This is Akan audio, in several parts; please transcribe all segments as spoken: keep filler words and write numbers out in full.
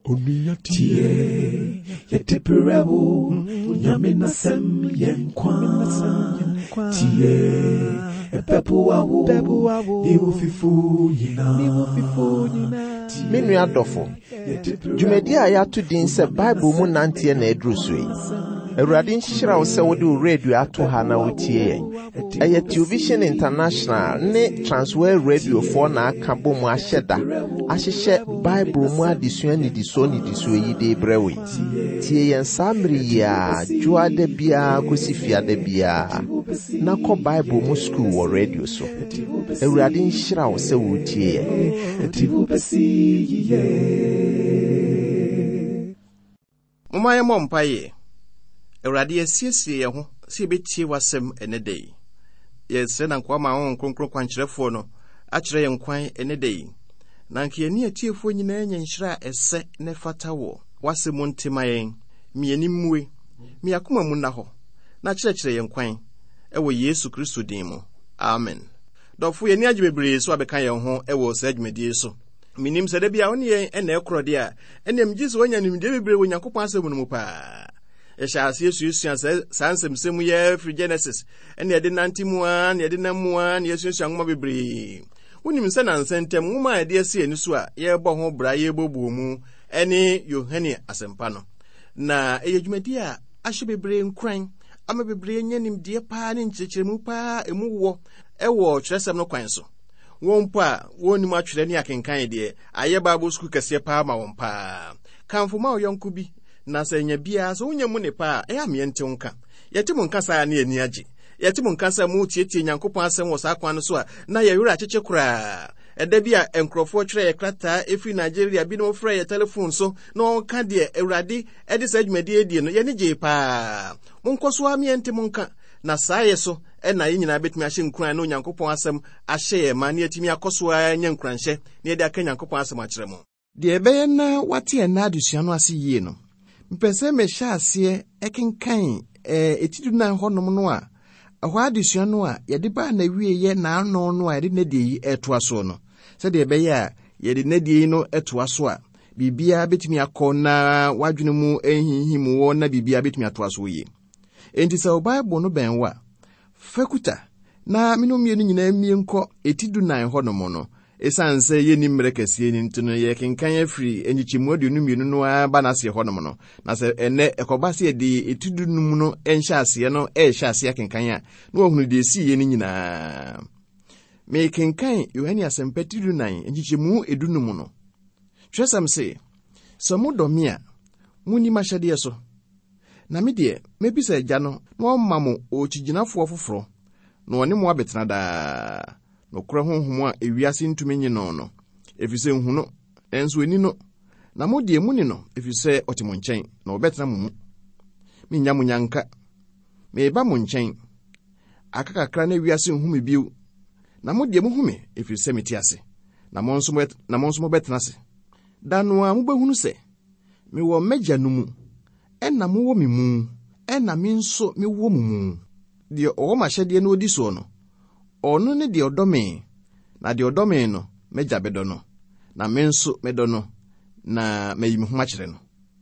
Tie yeteperewo nyamina sem yenkwa tie epepu awo iwo fifu yina Menu adofo Jumedi a yatu din se Bible mu nantie na edruso yi Awurade nhyira wo se wode radio ato ha na wotie eye Television International ne Transworld Radio for na aka bom ahyeda ahyehye Bible mu adesua ni diso ni diso yi de brewe tie yen samri ya juade bia kosifia de bia na ko Bible mu school wo radio so Awurade nhyira wo se wotie Mama ye mompaye Awurade asiesie ye ho se betie wasem enedei ye se na kwa ma won kronkron kwankyerefo no akyere ye nkwan enedei na nke ye ne atiefo nyina nya nhyira ese ne fata wo wasem ntima yen mieni mmue mi akoma mu na ho na kyerɛkyerɛ ye nkwan ewo Yesu Kristo din mu amen dɔfo ye ni agye bebree so abeka ye ho ewo sa adwumedie so minim sɛ da bia woni ye ene ekorode a enem gizo wanya nimde bebree wo Nyankopɔn asɛm no mu pa Esha Yesu Yesu sansem semu ye free Genesis ene ye de nantimu a ne ye de namu a ne Yesu Yesu bebre wonim se na nsentem nwoma ade ase ani so a ye bɔ ho bra ye bobu mu ene Yohane asempa no na eye dwumadi a ahye bebre nkran ama bebre nyanim de pa ne nkyerɛkyerɛmu pa emu wo ɛwɔ kyerɛsɛm no kwan so won pa wonim atwerɛ ne akenkan de aye Bible school kase pa ma won pa kanfo ma oyonko bi na senya bia so wonya mu ne pa e amiente nka yete mu nka sa na ani age yete mu nka sa mu tietie Nyankopɔn asɛm wɔ sa kwan no so a na ye wura kyekye kura ɛda bia enkrofo twerɛ ye krata efi Nigeria bi no frɛ ye telephone so na onka de Awurade ɛde sa dwumadi edie no ye ne gye pa monkoso amiente mu nka na saa ye so ɛna ye nyina betumi ahye nkran na Nyankopɔn asɛm ahye ye ma na yetimi akoso anya nkranhye na ye de aka Nyankopɔn asɛm akyerɛ mo de ɛbɛyɛ na wate na adusua no ase yie no mpɛsɛ mehya ase ekenkan eh etidu na honom no a ahwa adesua no a yɛde ba na wie ye na ano no a yɛde na die ɛtoa so no sɛ de ɛbɛyɛ a yɛde na die no ɛtoa so a bibia betumi akɔ na wadwene mu ehihim wo na bibia betumi atoa so yie enti sɛ Bible no bɛn wa fakuta na minom ye nyina mie nkɔ etidu na honom no esan sɛ ye ni mmerekasie ni ntuno ye kenkan afiri enyichimu aduonu mienu no aba na se honom no na sɛ ene ekoba se de etudu num no enhya ase no e hya ase kenkan a na ohunu de si ye ni nyina me kenkan Yohane asempatidu nan enyichimu edunum no hwesam se samu domia muni mahyade so na me de mebisa agya no na ɔmma mo ochiginafo foforo na ɔne mo abetena daa no kura honhom a ewiase ntumi nyi no no efise hu no enso eni no na mo de mu ni no efise otimo nkyɛn na obetena mu mu minya mo nyanka me ba mo nkyɛn akakakra na ewiase hu me biu na mo de mu hu me efise meti ase na mo nso na mo nso mo betena ase da no a mo behunu se me wo magya no mu ɛna mo wo me mu ɛna me nso me wo mu mu de o ma hyɛde na odi so no ono ne de odome na de odome no megya bedo no na me nso medo no na mayimi ho akyere no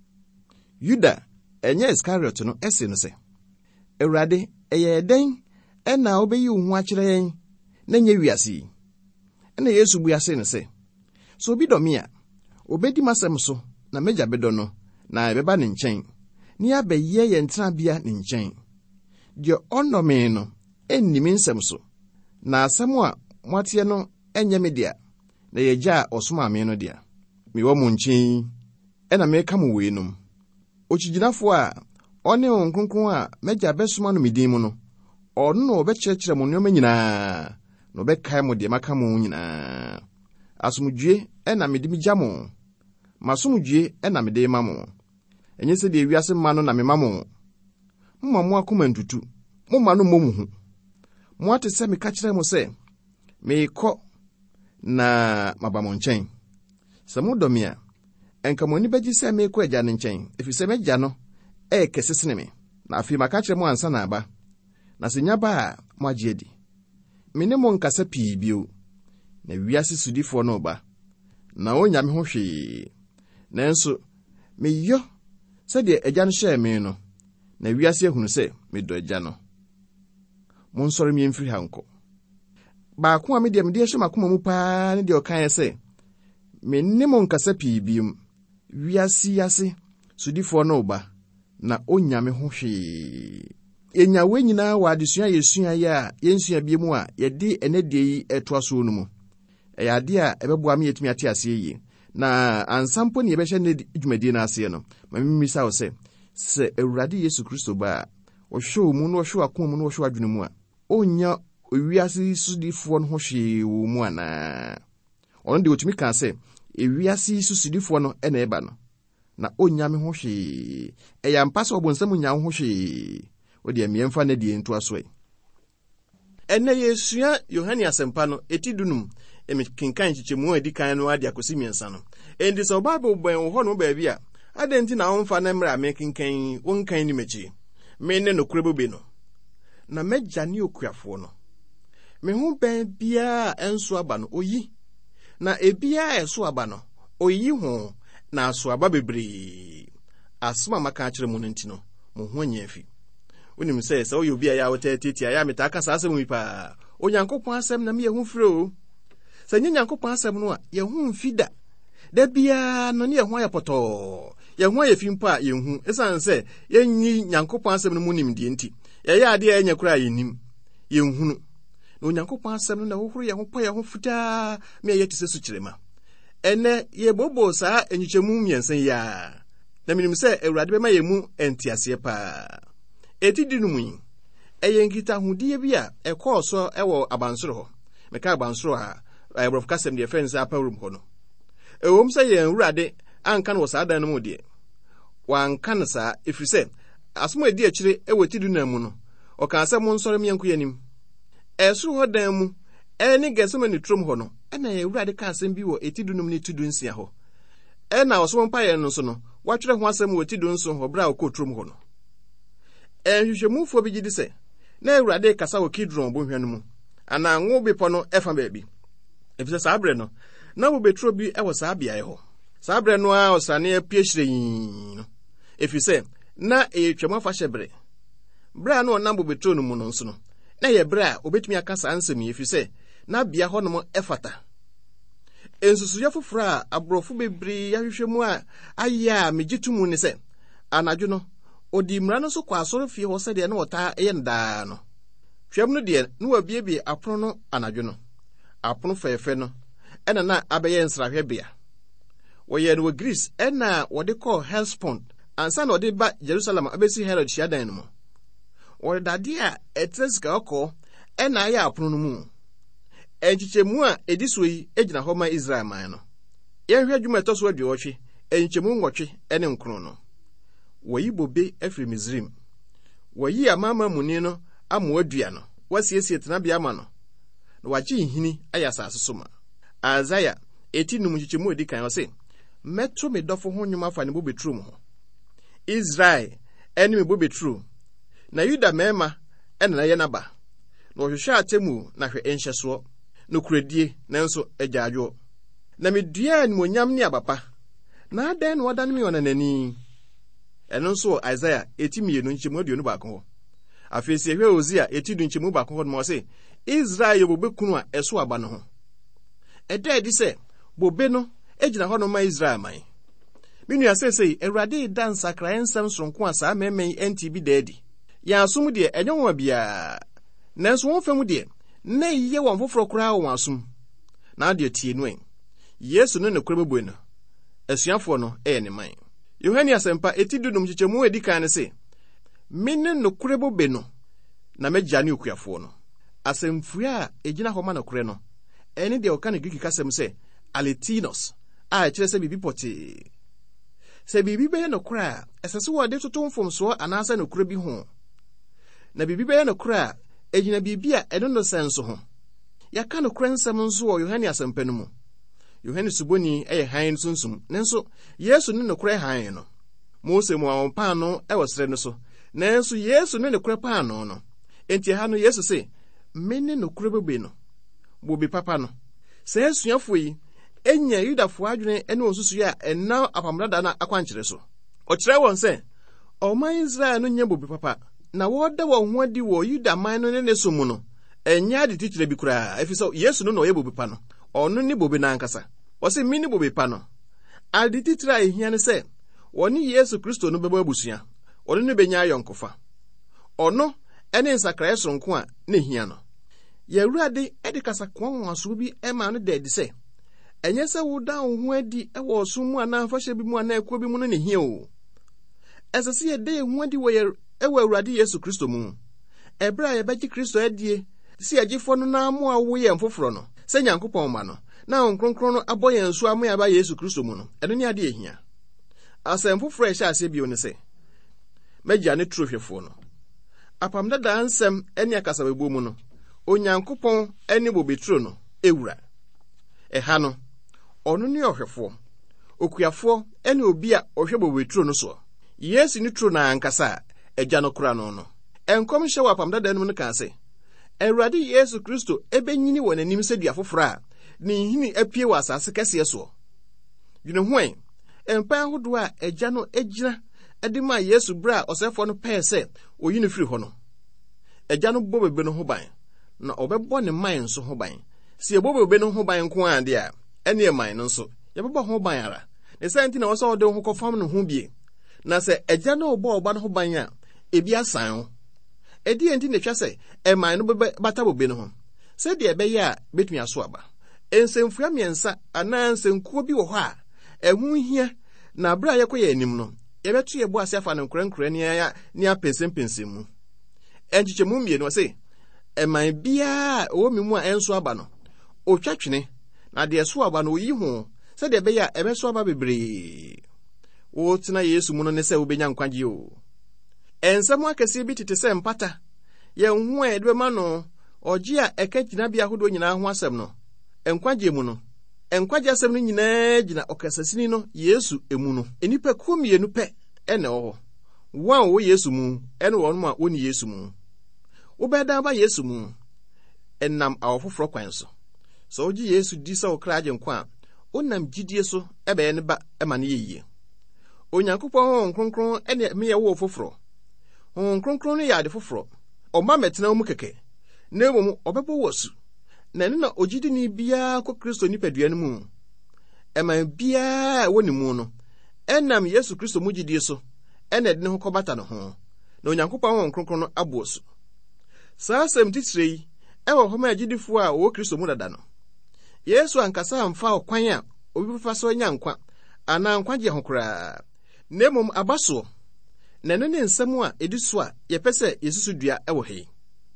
Yuda enye Iskariot no ese no se Awurade eye den ena obeyi wo ho akyere yen na nya wiase ena Yesu bu ase no se so obi do me a obedi masem so na megya bedo no na ebeba ne nkyɛn ni abaye ye ntena bia ne nkyɛn de onome no enni me nsɛm so na asɛm a moatie no enye me dia na yegya osoma me no dia me wo mo nkyin ena me ka mo weenum ochiginafo a ɔne onkonkon a megya besoma no medin mu no ɔno no obɛkyerɛkyerɛ mo nneɛma nyinaa no bɛkae mo de maka mo nyinaa asomdwie ena me de mi gya mo masomdwie ena me de ma mo enye sɛ de wiase ma no na me ma mo mo mo akoma ntutu mo ma no mo mu hu mo ate sɛ me ka kyerɛ mo sɛ me kɔ na mabamo nkyɛn sɛ mo dɔ me a enka mo ni bɛgye sɛ me kɔ agya ne nkyɛn efisɛ me gya no e kesesene me na afi maka kyerɛ mo ansa na aba na sɛ nya ba a mo agye adi me ne mo nkasa pii bio na wiase sudifo no ba na onya me ho hwee nanso meyɔ sɛdeɛ agya no hyɛɛ me no, na wiase ahunu sɛ medɔ agya no. Monsɔre mi mfiri ha nkɔ. Baako a medeɛ mede hyɛ makoma mu paa ne deɛ ɔkaeɛ sɛ, menne mo nkasa pii biom. Wiase yase sodifoɔ no ba na onya me ho hwee. Enya we nyinaa wɔ adesua yɛsua yɛ a yɛnsua bie mu a yɛde ɛnɛdeɛ yi ɛtoa so no mu. Ɛyɛ ade a ɛbɛboa me yɛtumi ate aseɛ yie. Na ansampo ne yɛbɛhyɛ ne dwumadie no aseɛ no, ma memisa wo sɛ, sɛ Awurade Yesu Kristo ba a, ɔhwɛ mu na ɔhwɛ akoma mu na ɔhwɛ adwene mu a, onya ewiase sodifoɔ no ho hwee wɔ mu anaa. Ɔno de otumi ka sɛ, ewiase sodifoɔ no ɛna ɛba no, na onya me ho hwee. Ɛyɛ ampa sɛ ɔbonsam nya ho hwee. Odi amiɛmfa na die nto aso. Ɛnɛ yɛsua Yohane asɛmpa no eti dunum emi kinkan kyekyemu a edi kan no ade akosi miɛnsa no. Endi sɛ Bible bɛn wo hɔ no baabi a, adɛn nti na womfa na mmra me kinkan wonkan ni mechi. Me ne no kurebobe no. Na megya ne okuafo no. Me ho bɛn bia enso aba no oyi. Na ebia eso aba no oyi ho na aso aba bebree. Asoma maka kyerɛ mu no nti no, mo ho anya afi. Unim sɛ sɛ oyɛ obi a ya wotetete a ya metaka saa asɛm wi pa. Onyankopɔn asɛm na me yɛ ho frɛ o. Sɛ nyɛ Nyankopɔn asɛm no a yɛ ho mfi da. Da bia no ne yɛ ho ayɛ pɔtɔɔ. Yɛ ho ayɛ fi mpo a yɛ hu. Esan sɛ yɛnyi Nyankopɔn asɛm no mu nim die nti. Yɛ yɛ ade a ɛnyɛ kora yɛ nim. Yɛ hunu. Na Onyankopɔn asɛm no na hohoro yɛ ho pɔ yɛ ho fitaa me yɛ te sɛ sukyerema. Ɛnɛ yɛ bobo saa enyikyɛmu miɛnsa ya. Na minim sɛ Awurade bɛma yɛ mu entiaseɛ pa. Eti dinum yi, ɛyɛ nkitahodie bi a ɛkɔɔ so ɛwɔ abansoro hɔ. Meka abansoro a ɛbrɔfo kasɛm deɛ fɛn sɛ apawrum hɔ no. Ɛwom sɛ yɛn Awurade anka no wɔ saa dan no mu deɛ. Wanka no saa ɛfiri sɛ asom edi akyire ɛwɔ ti dunam mu no. Ɔka sɛ monsɔre miɛnko yɛnim. Ɛsoro hɔ dan mu, ɛne Gɛsemane trom hɔ no, ɛna yɛn Awurade ka asɛm bi wɔ eti dunum ne ti dunsia hɔ. Ɛna ɔsom mpa yɛn no so no, watwerɛ ho asɛm wɔ ti dunso hɔ bra ɔkɔ trom hɔ no. Ɛhwehwɛmufoɔ bi gidi sɛ na Awurade kasa wɔ Kidron bɔhwɛ no mu ana ngo bepɔ no ɛfa baabi. Efisɛ saa brɛ no na wo betro bi ɛwɔ saa beae hɔ. Saa brɛ no a ɔsane apie hyiren no. Efisɛ na ɛtwam afa hyɛ brɛ. Brɛ no ɔnam bo betro no mu no nso no. Na yɛ brɛ a obetumi aka saa nsɛm yi efisɛ na bea hɔ no mo ɛfata. Ensusuya foforo a abrɔfo bebree ahwehwɛ mu a ayɛ a megyitu mu ne sɛ anadwo no odi mmara no so kwa asɔre fie hɔ sɛdeɛ na wɔtaa ɛyɛ ndaa no. Hwɛm no deɛ na wabiebie apono no anadwo no. Apono fɛɛfɛ no ɛna na abɛyɛ nsrahwɛ bea. Wɔyɛ no wɔ Greece ɛna wɔde kɔɔ Hellespont ansa na wɔde ba Jerusalem abɛsi Herod hyiadan no mu. Wɔde dade a ɛtrɛ sika ɔkɔɔ ɛna ayɛ apono no mu. Ɛnkyekyɛmu a edi so yi egyina hɔ ma Israel man no. Yɛnhwɛ adwuma ɛtɔ so aduɔtwe, ɛnkyɛmu nwɔtwe ɛne nkron no. Wɔyi bobe afiri Misrim. Wɔyi amama muni no amoa dua no. Wasiesie tenabea ama no. Na wagye nhini ayɛ asase so ma. Isaiah eti num nkyekyɛmu edi kan ɔse, "Mɛto me dɔfo ho nnwuma afa ne bobeturo mu ho." Israel ɛne me bobeturo. Na Yuda mɛma ɛna na yɛ naba. Na ɔhwehwɛ atemu na hwɛ enhyɛ soɔ. No kuredie nanso agyaadwo. Na me dua animonyam ne abapa. Na adan no wadan me ona nani. Ɛno nso Isaiah eti mienu nkyɛmu aduonu baako hɔ. Afei si ehwɛ Hosea eti du nkyɛmu baako hɔ no ma ɔse, Israel yɛ bobe kunu a ɛso aba no ho. Ɛda edi sɛ bobe no egyina hɔ no ma Israel man. Me nua sesei Awurade da nsakrae nsɛm soronko a saa mɛmɛn enti bi daadi. Yɛn asom deɛ ɛnyɛ wɔn bia. Nanso wɔn fam deɛ na yɛ wɔn foforo koraa wɔn asom. Na deɛ tie no en. Yesu no ne korabɛbɔ no. Asuafoɔ no ɛyɛ ne man. Yohane asɛmpa eti dudum kyekyɛmu edi kan ne se, "Mene no korabɛbɔ no na megya ne okuafo no." Asɛmfua a egyina hɔ ma no korɛ no. Ɛne deɛ ɔka ne Greek kasɛm sɛ aletinos a ɛkyerɛ sɛ bibi pɔtee. Sɛ bibi bɛyɛ no korɛ a ɛsɛ sɛ wɔde toto mfomsoɔ anaasɛ no korɛ bi ho. Na bibi bɛyɛ no korɛ a egyina bibi a ɛno no sɛ nso ho. Yɛaka no korɛ nsɛm nso wɔ Yohane asɛmpa no mu. Yohane suboni ɛyɛ hann sunsum, nanso Yesu ne no korɛ hann no. Mose mu awon paano ɛwɔ srɛ no so, nanso Yesu ne no korɛ paano no. Enti ha no Yesu se, "Mene no korɛ bɛbɛ no." Bobi papa no. Sɛ asuafo yi enya Yudafo adwene ene osusu ya enna apamrada na akwankyere so. Okyerɛ wɔn sɛ ɔman Israel no nya bobe papa na wɔda wɔn ho adi wɔ Yuda man no ne ne so mu no enya ade titire bi koraa efisɛ Yesu no na ɔyɛ bobe pa no ɔno ne bobe na ankasa. Ɔsɛ mi ne bobe pa no ade titire a ehia ne sɛ wɔne Yesu Kristo no bɛbɔ abusua ɔno ne benya ayɔnkofa ɔno ene nsakrae sonko a ne hia no. Yɛwurade ede kasa kwanwaso bi ema no da di sɛ enye sɛ woda wo ho adi ɛwɔ so mu ana fa hye bi mu ana ekwo bi mu no ne hia o. Ɛsɛ sɛ yɛde ho adi wɔ ɛwɔ Awurade Yesu Kristo mu. Ɛbra a yɛbɛgye Kristo adie si agyefo no na mo a wo yɛ mfoforo no sɛ Nyankopɔn ma no na nkronkron no abɔ yɛn so amoa aba Yesu Kristo mu no ɛno ne ade ehia. Asɛm foforo ɛhyɛ ase bio ne sɛ magya ne trohwefo no apam dada nsɛm ɛne akasabɛbɔ mu no Onyankopɔn ɛne bobetro no ewura ɛha no ɔno ne ɔhwefo okuafo ɛne obi a ɔhwɛ bobetro no so. Yesu ne tro na ankasa agya no kora no no enkom hye wɔ apam dada no no ka sɛ Awurade Yesu Kristo ebenyini wɔ n'anim sɛ dua foforo a ne nhini apie wɔ asase kɛse so. Dwene hoɛn empa ahodo a agya no egyina ade ma Yesu bra ɔsɛfo no pɛɛ sɛ oyi no firi hɔ no. Agya no bɔ bebe no ho ban na ɔbɛbɔ ne man nso ho ban. Si ɛbɔ bebe no ho ban nko ade a ɛne man no nso yɛbɛbɔ ho ban ara. Ne sɛ nti na wɔsɛ ɔde ho kɔfam no ho bie. Na sɛ agya no ɔbɔ ɔba no ho ban a ebi asan ho. Edi enti na twa sɛ ɛman no bɛbata bobe no ho. Sɛ de ɛbɛyɛ a betumi aso aba. Ensɛmfua miɛnsa anaa nsɛnkuo bi wɔ hɔ a ɛho hia na abra yɛkɔ yɛ anim no yɛbɛto yɛbɔ ase afa no nkorankora ne ya ne apensempensem mu. Ɛnkyekyɛmu mmienu sɛ ɛman biara ɛwɔ me mu a ɛnso aba no otwatwene na de ɛso aba no oyi ho sɛ de ɛbɛyɛ a ɛbɛso aba bebree. Wo tena Yesu mu no ne sɛ wobenya nkwagye o. Ensɛm akɛse bi tete sɛ mpata yɛn ho a ɛde bɛma no ɔgye a ɛka gyina bia ahodoɔ nyinaa ho asɛm no nkwagye mu no nkwagye asɛm no nyinaa gyina ɔkasasini no Yesu emu no. Enipa kuo mmienu pɛ ɛna ɛwɔ hɔ. Wɔn a wɔ Yesu mu ɛne wɔn a wɔne Yesu mu. Wobɛda ba Yesu mu ɛnam awofoforo kwan so. So ogye Yesu di sɛ okra agye nkwa a onam gyidie so ɛbɛyɛ ne ba ɛma ne yie. Onyankopɔn nkronkron ɛne me yɛ wɔ foforo. Nkronkron no yɛ ade foforo. Ɔma mɛtena mu kɛkɛ. Na mmom ɔbɛbɔ wɔsu. Na ɛno na ogyidi ni biara kɔ Kristo nipadua no mu. Ɛman biara ɛwɔ ne mu no ɛnam Yesu Kristo mu gyidie so ɛna ɛde ne ho kɔbata no ho. Na Onyankopɔn nkronkron no abɔ so. Saa asɛm titire yi ɛwɔ hɔ ma agyidifo a wɔwɔ Kristo mu dada no. Yesu ankasa amfa ɔkwan a obi bɛfa so anya nkwa anaa nkwagye ho koraa. Na mmom aba so na ɛno ne nsɛm a edi so a yɛpɛ sɛ Yesu dua ɛwɔ he.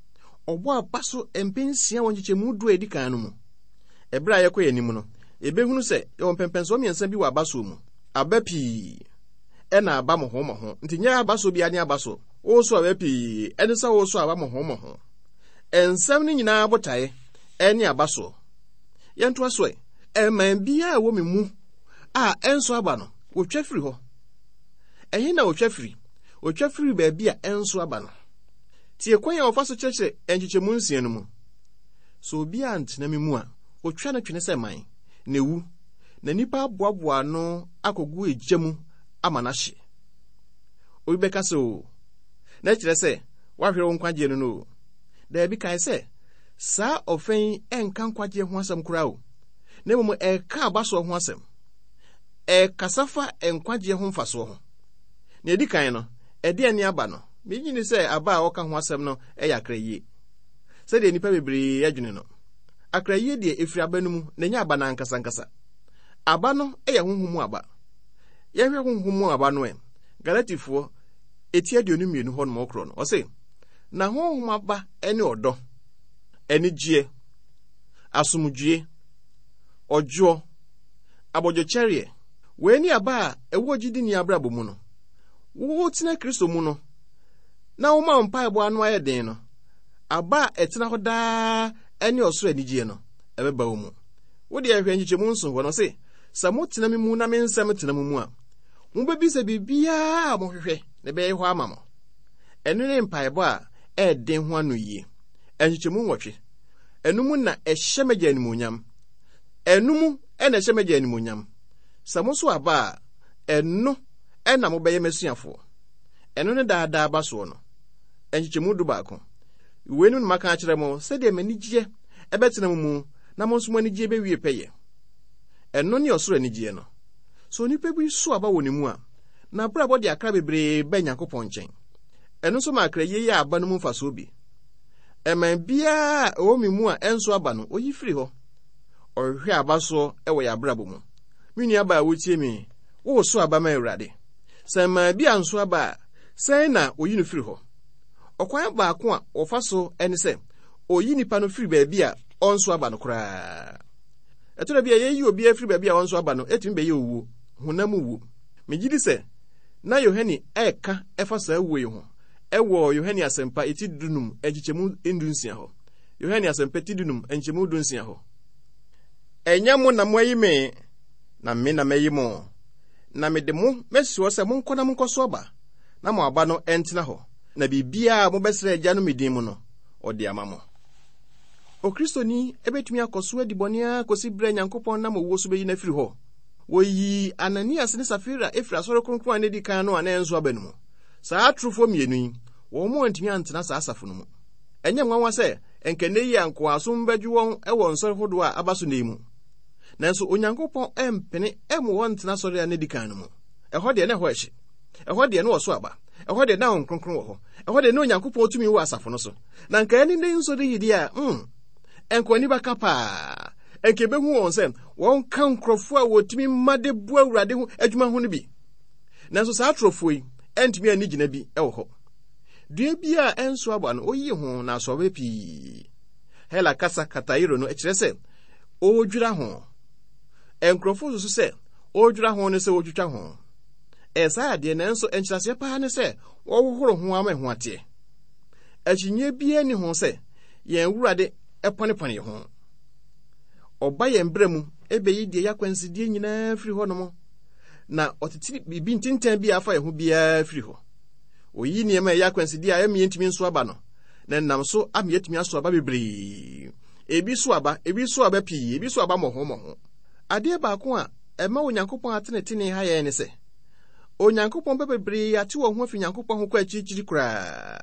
Ɔbɔ aba so mpensia wɔ nkyekyɛmu du a edi kan no mu. Ɛbra a yɛkɔ yɛ anim no ebehunu sɛ yɛwɔ mpɛmpɛnso mmiɛnsa bi wɔ aba so mu. Aba pii ɛna aba mɔho mɔho. Nti nyɛ aba so bi ane aba so. Wo so aba pii ɛne sɛ wo so aba mɔho mɔho. Ensɛm ne nyinaa botae ɛne aba so. Yɛnto aso ɛ ɛman bia a wɔ me mu a ɛnso aba no wotwa firi hɔ. Ɛhe na wotwa firi? Wotwa firi baabi a ɛnso aba no. Tie kwan a wɔfa so kyerɛkyerɛ ɛnkyekyɛmu nsia no mu. So obi a ntena me mu a wotwa no twene sɛ man na ewu na nipa aboaboa no akɔgu egya mu ama na hye. Obi bɛka sɛ o na kyerɛ sɛ wahwere wo nkwagye no no. Da bi kae sɛ saa ɔfɛn ɛnka nkwagye ho asɛm koraa o. Na mmom ɛka abaso ho asɛm. Ɛkasa fa nkwagye ho mfaso ho. Na edi kan no ɛde ani aba no. Megyi ni sɛ aba a ɔka ho asɛm no ɛyɛ akrayie. Sɛ de nipa bebree adwene no. Akrayie de efiri aba no mu na nya aba na ankasa ankasa. Aba no ɛyɛ honhom mu aba. Yɛhwɛ honhom mu aba no ɛ. Galatifoɔ eti aduonu mmienu hɔ no mɔkro no. Ɔse na honhom aba ɛne ɔdɔ, anigye, asomdwie, ɔdwo, abɔdwokyɛreɛ. Wei ni aba a ɛwɔ gyidi ni abrabɔ mu no. Wo tena Kristo mu no. Na wo ma mpaebɔ ano ayɛ den no. Aba ɛtena hɔ daa ɛne ɔsoro anigye no ɛbɛba wo mu. Wo de ahwɛ nkyekyɛmu nso hɔ no se sɛ mo tena me mu na me nsɛm tena mu mu a mo bebisa bibia a mo hwehwɛ na bɛyɛ hɔ ama mo. Ɛno ne mpaebɔ a ɛden ho ano yie. Nkyekyɛmu nwɔtwe. Ɛno mu na ɛhyɛ magya animuonyam. Ɛno mu ene hyemeje animonyam samo so aba eno ena mo beye masuafo eno ne daada aba so no enchichemu du baako wenu maka akire mo se de manigye ebetena mu na mo nso manigye be wie peye eno ne osoro anigye no so nipa bi so aba woni mu a na bra body akra bebre ba Nyankopɔn nkyɛn eno so makra yeye aba no mu mfaso obi eman bia o mi mu a enso aba no oyi firi hɔ ɔhwɛ aba so ɛwɔ ya brabo mu mini aba a wotie mi wo so aba ma Awurade sɛ ma bia nso aba sɛ na oyi no firi hɔ ɔkwan baako a ɔfa so ɛne sɛ oyi nipa no firi baabi a ɔnso aba no koraa ɛtɔra bia yeyi obi afiri baabi a ɔnso aba no etimi bɛyɛ owu honam wu megidi sɛ na Yohane ɛka ɛfa saa wu yi ho ɛwɔ Yohane asɛmpa eti dunum ɛgikyemu ndunsia hɔ Yohane asɛmpa eti dunum ɛnkyemu dunsia hɔ ɛnya mo na mo ayi me na me na meyi mo na me de mo mesiwo sɛ mo nkɔ na mo nkɔso aba na mo aba no ɛntena hɔ na bibia mo bɛsrɛ agya no medin mu no ɔde ama mo o kristoni ebetumi akɔso adibɔnea kosi brɛ Nyankopɔn na mo wo so beyi na firi hɔ woyi Ananias ne Safira efiri asɔre kronkron ne di kan no ana enso aba no mu saa trufo mienu yi wo mo antumi antena saa asafo no mu ɛnyɛ nwanwa sɛ enkene yi anko asom bɛdwu wɔn ɛwɔ nsɔre hodo a aba so ne mu nanso Onyankopɔn empene emu wɔn tena sɔre ne di kan no mu ɛhɔ de ne hɔ ɛhye ɛhɔ de ne wɔ so aba ɛhɔ de na wɔn kronkron wɔ hɔ ɛhɔ de ne Onyankopɔn tumi wɔ asafo no so na nka ɛne ne nso de yidi a mm enkoni baka pa enke behu wɔn sɛ wɔn ka nkrɔfo a wotumi mmade bu Awurade ho adwuma ho no bi nanso saa trofo yi entumi ani gyina bi ɛwɔ hɔ dua bi a enso aba no oyi ho na asɔbe pii hela kasa katairo no ɛkyerɛ sɛ odwira ho enkrɔfo so sɛ odwira ho ne sɛ odwitwa ho ɛsa ade nanso enkyerɛse paa ne sɛ wɔwohoro ho ama ho ate akyinye bia ni ho sɛ yɛn Awurade ɛpɔnepɔne ho ɔba yɛn brɛ mu ebeyi die yakwansidie nyinaa firi hɔ no mo na ɔtete bibi ntintan bi afa yɛ ho biaa firi hɔ oyi nneɛma yakwansidie a ɛmi ntimi nso aba no na nam so ami yɛtimi aso aba bebree ebi so aba ebi so aba pii ebi so aba mɔho mɔho ade baako a ɛma Onyankopɔn atenetene ha yɛn ne sɛ Onyankopɔn bebree ate wɔ ho afi Nyankopɔn ho kɔ akyirikyiri koraa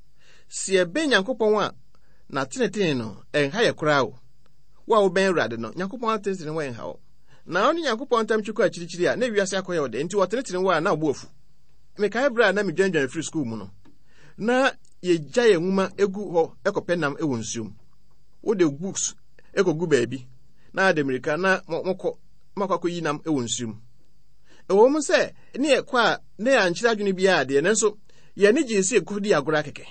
si ebe Nyankopɔn a na tenetene no ɛnha yɛ koraa o wa wo ben Awurade no Nyankopɔn atenetene wɔ ɛnha o na ɔne Nyankopɔn tam twikɔ akyirikyiri a na wiase akɔyɛ ɔde nti wɔtenetene wɔ a na ɔbo afu mekae bra na medwanwan free school mu no na yɛgya yɛ nwuma egu hɔ ɛkɔpɛ nam ɛwɔ nsuom wo de books ɛkɔgu baabi na ademirika na mɔkɔ makɔ yi nam ɛwɔ nsuom ɛwɔ mu sɛ ne yɛ kɔ a ne yɛ ankyerɛ adwene biara deɛ nanso yɛ ne gye sɛ ɛkɔdi agorɔ kɛkɛ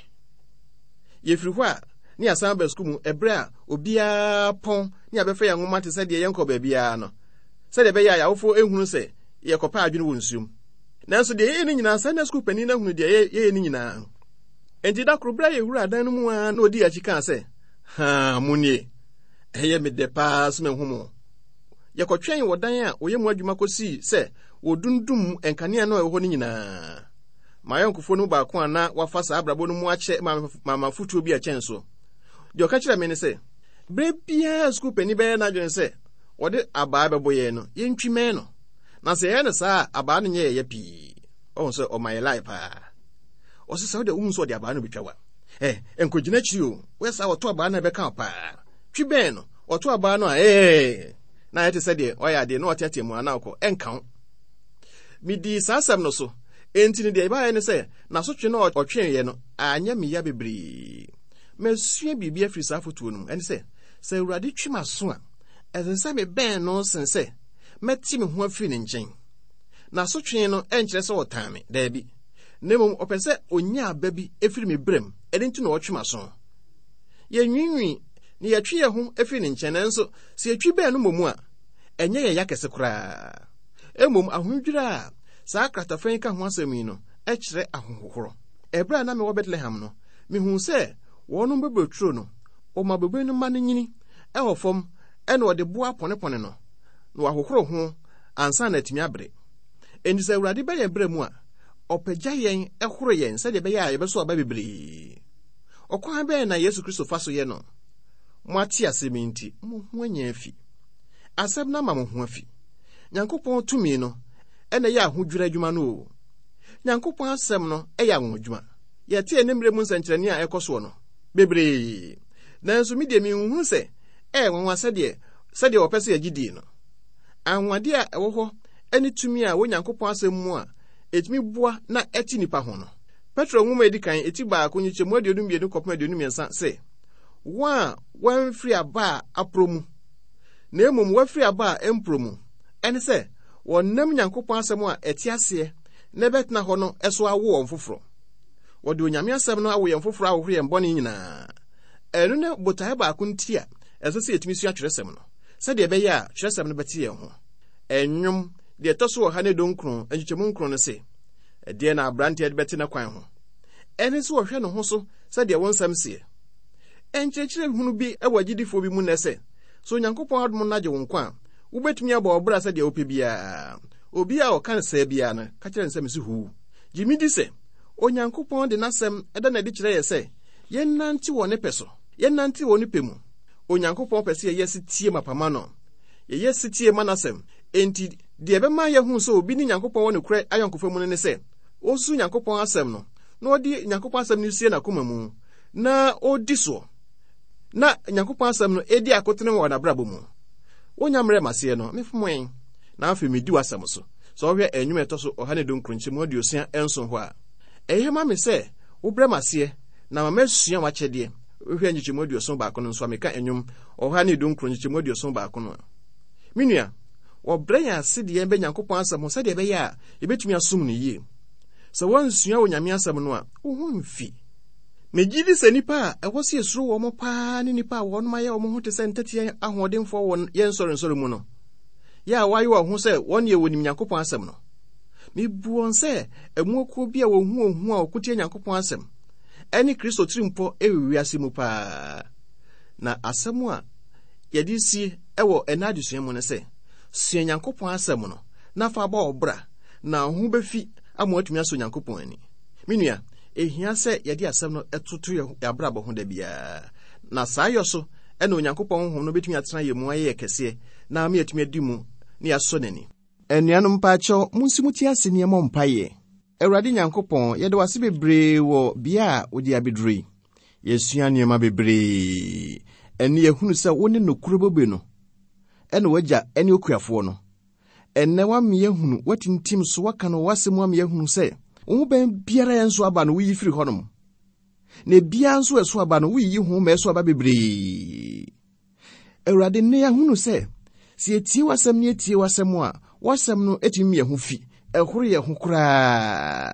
yɛfiri hɔ a ne asan ba school mu ɛbrɛ a obiara pɔn ne abɛfɛ yɛ nwoma te sɛ deɛ yɛnkɔ baabiara no sɛ deɛ bɛyɛ a yɛawofo ehunu sɛ yɛkɔpɛ adwene wɔ nsuom nanso deɛ yɛyɛ ne nyinaa sɛ na school panin na hunu deɛ yɛyɛ ne nyinaa enti da koro bra yɛwura adan no mu a na odi akyi kaa sɛ ha munie ɛyɛ me de paa so menhu mo yɛkɔtwɛn wɔ dan a oyɛ mu adwuma kɔsi sɛ wodundum enkanea no ɛwɔ hɔ ne nyinaa ma yɛnkofo no baako a na wafa saa abrabɔ no mu akyɛ mama futuo bi a kyɛn so deɛ ɔka kyerɛ me ne sɛ bere biara school panin bɛyɛ n'adwene sɛ wɔde abaa bɛbɔ yɛn no yɛntwi mɛn no na sɛ yɛyɛ no saa abaa no nyɛ yɛ pii ɔhu sɛ ɔma yɛ lai paa ɔsɛ sɛ wode wohu sɛ ɔde abaa no bɛtwa wa ɛ ɛnkɔgyina kyiri o woyɛ saa wɔto abaa no bɛka wo paa twi bɛn no wɔto abaa no a ee na yɛte sɛ deɛ ɔyɛ adeɛ na ɔteateɛ mu ana wokɔ ɛnka wo medi saa asɛm no so enti ne deɛ ɛbaeɛ ne sɛ n'asotwe no ɔtweeɛ no anyɛ meya bebree masua biribi afiri saa fotuo no mu ɛne sɛ sɛ Awurade twi m'aso a ɛsɛ sɛ mebɛn no sen sɛ mɛte me ho afiri ne nkyɛn n'asotwe no ɛnkyerɛ sɛ ɔtaa me daabi na mmom ɔpɛ sɛ onya aba bi efiri me brɛm ɛde nti na ɔtwe m'aso yɛnwinwi ne yɛtwe yɛ ho afiri ne nkyɛn nanso sɛ yɛtwi bɛn no mmom a ɛnyɛ yɛ yakɛse koraa mmom ahodwira a saa kratafan ka ho asɛm yi no ɛkyerɛ ahohohoro ɛbrɛ na me wɔ Bethlehem no mehu sɛ wɔnom bɛbɛturo no ɔma bɛbɛ no ma no nyini ɛwɔ fam ɛna ɔde boa pɔnepɔne no na wahohoro ho ansa na atumi abere enti sɛ Awurade bɛyɛ brɛ mu a ɔpagya yɛn ɛhoro yɛn sɛdeɛ bɛyɛ a yɛbɛso aba bebree ɔkwan bɛyɛ na Yesu Kristo fa so yɛ no mo ate asɛm nti mo ho anya afi asɛm na ma mo ho afi. Nyankopɔn tumi no ene ya ahodwira adwuma no. Nyankopɔn asɛm no ɛyɛ ahodwuma. Yɛte enimre mu nsɛnkyerɛnne a ɛkɔso no bebree. Nanso mi de mi hu sɛ ɛ wɔn asɛdeɛ sɛdeɛ wɔpɛ sɛ yɛgidi no. Anwade a ɛwɔ hɔ ɛne tumi a Onyankopɔn asɛm mu a etumi boa na ɛti nipa ho no. Petro nwoma edi kan eti baako nyikyɛmu aduonu mmienu kɔpem aduonu mmiɛnsa sɛ wɔn a wɔmfiri aba a apromu na emom wɔfiri aba a empromu ɛne sɛ wɔnam Nyankopɔn asɛm a ɛte aseɛ na bɛtena hɔ no ɛso awo wɔn foforo. Wɔde Onyame asɛm no awo yɛn foforo ahohoro yɛn bɔne nyinaa. Ɛno na botae baako nti a ɛsɛ sɛ yɛtumi sua kyerɛsɛm no sɛdeɛ ɛbɛyɛ a kyerɛsɛm no bɛte yɛn ho. Ɛnwom deɛ ɛtɔ so wɔ ha ne donkron nkyɛmu nkron no se ɛdeɛ na abrante de bɛte na kwan ho. Ɛne so wɔhwɛ no ho so sɛdeɛ wɔn nsɛm sie. Ɛnkyerɛkyerɛ hunu bi ɛwɔ agyidifoɔ bi mu na ɛsɛ so Onyankopɔn adom na gye wo nkwa a wobɛtumi abɔ ɔbra sɛdeɛ wopɛ biara. Obi a ɔka sɛ biara no ka kyerɛ nsɛm si hu. Gyimi di sɛ Onyankopɔn de n'asɛm ɛda na de kyerɛ yɛ sɛ yɛnnante wɔ ne pɛ so. Yɛnnante wɔ ne pɛ mu. Onyankopɔn pɛ sɛ yɛyɛ si tie mapama no. Yɛyɛ si tie ma n'asɛm. Enti deɛ ɛbɛma yɛhu sɛ obi ne Nyankopɔn wɔ ne korɛ ayɔnkofa mu no ne sɛ osu Nyankopɔn asɛm no na ɔde Nyankopɔn asɛm no sie n'akoma mu na ɔdi so na Nyankopɔn asɛm no edi akotene wɔ n'abrabɔ mu. Onyamre maseɛ no mefomwen na afi medi wasɛm so. So ɔhwɛ enwuma ɛtɔ so ɔha ne donkronkyem mu aduosia ɛnso hɔ a ɛyɛ ma me sɛ wobrɛ maseɛ na ma masua wakyɛdeɛ. Wohwɛ nyikyem aduoson baako no nso ameka enwum ɔha ne donkronkyem aduoson baako no. Minua wɔbrɛ yɛn ase deɛ ɛbɛ Nyankopɔn asɛm ho sɛdeɛ ɛbɛyɛ a yɛbɛtumi asom no yie. Sɛ wɔnsua Onyame asɛm no a wo mfi. Megye di sɛ nipa a ɛwɔ sɛ esuro wɔ mo paa ne nipa a wɔn ma yɛ wɔn ho te sɛ ntɛte ahoɔdenfoɔ wɔ yɛn sɔre nsɔre mu no. Yɛ a wɔayɛ wɔn ho sɛ wɔn yɛ wɔ nim Nyankopɔn asɛm no. Mebu wɔn sɛ ɛmuokuo bi a wɔn hu ohu a ɔkotie Nyankopɔn asɛm ɛne Kristo tirimpo ɛwɔ wiase mu paa. Na asɛm a yɛde sie ɛwɔ ɛna adesua mu ne sɛ sua Nyankopɔn asɛm no na fa ba ɔbra na ho befi amoatumi aso Nyankopɔn ani. Minua ehia sɛ yɛde asɛm no ɛtoto yɛ abrabɔ ho da biara. Na saa yɔ so ɛna Onyankopɔn honhom no betumi atena yɛ mu ayɛ kɛseɛ na me atumi adi mu ne asɔ n'ani. Anuanom paakyɛw munsimuti ase ne ɛmɔ mpaeɛ. Awurade Nyankopɔn yɛde wase bebree wɔ bia a wodi abeduru. Yɛsua nneɛma bebree. Ɛne yɛhunu sɛ wo ne nokuro bobe no ɛna wagya ɛne okuafoɔ no. Ɛnɛ wa me yɛhunu watintim so waka no wasɛm wa me yɛhunu sɛ wo bɛn biara yɛn so aba no woyi firi hɔ nom. Na biara nso ɛso aba no woyi ho ma ɛso aba bebree. Awurade ne yɛhunu sɛ sɛ etie wasɛm ne etie wasɛm a wasɛm no etimi yɛ ho fi ɛhoro yɛ ho koraa.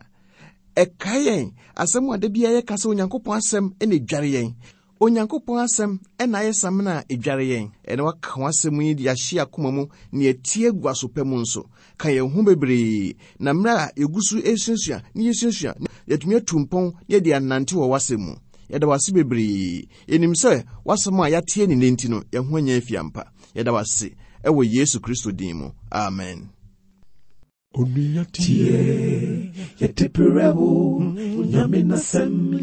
Ɛkae yɛn asɛm a da biara yɛka sɛ Onyankopɔn asɛm ɛna edware yɛn. Onyankopɔn asɛm ɛna ayɛ samna edware yɛn. Ɛna waka wasɛm yi de ahye akoma mu ne etie gua so pɛ mu nso ka yɛn ho bebree. Na mra egusu esunsua ne yesunsua yɛtumi atumpɔn ne de anante wɔ wasɛm mu. Yɛda wase bebree. Enim sɛ wasɛm a yɛatie ne nenti no yɛn ho anya afiampa. Yɛda wase ɛwɔ Yesu Kristo din mu. Amen. Onuya tie yete perebo Onyame nasem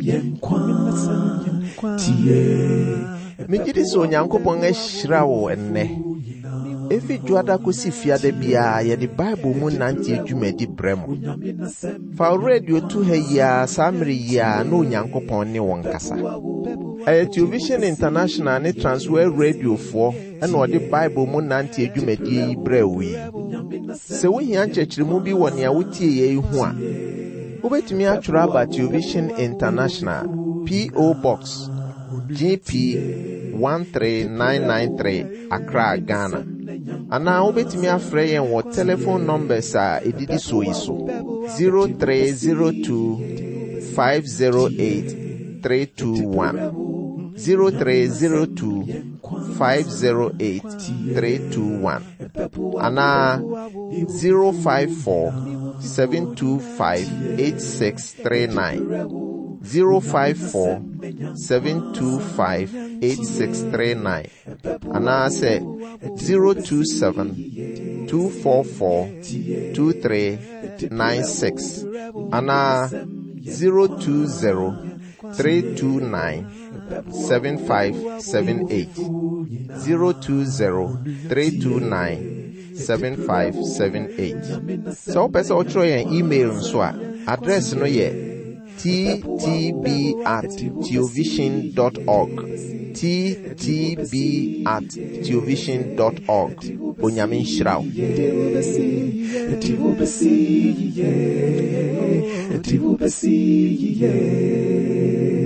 yenkwa tie. Megye sɛ Onyankopɔn ahyira wo ennɛ. Efi dwada kosi fiade bia yɛde Bible mu nante adwumadi brɛ mo. Fa radio tu ha ya samre ya na Onyankopɔn ne wɔn kasa. Ɛyɛ Television International ne Transworld Radio fo ɛna ɔde Bible mu nante adwumadi yi brɛ wo yi. Sɛ wohia nkyerɛkyerɛmu bi wɔ nea wotie yɛ ho a wobɛtumi atwerɛ aba Television International P O Box G P one three nine nine three Accra, Ghana. Ana wobɛtumi afrɛ yɛn wɔ telephone numbers a edidi so yi so zero three zero two five zero eight three two one zero three zero two five zero eight three two one ana zero five four seven two five eight six three nine zero five four seven two five eight six three nine ana say zero two seven two four four two three nine six ana zero two zero three two nine, seven five seven eight. zero two zero, three two nine, seven five seven eight. So pesa otro yen email nso a address no ye t t b at theovision dot org. t t b at theovision dot org. Onyamin Shrao. Eti ubesi ye, eti ubesi ye.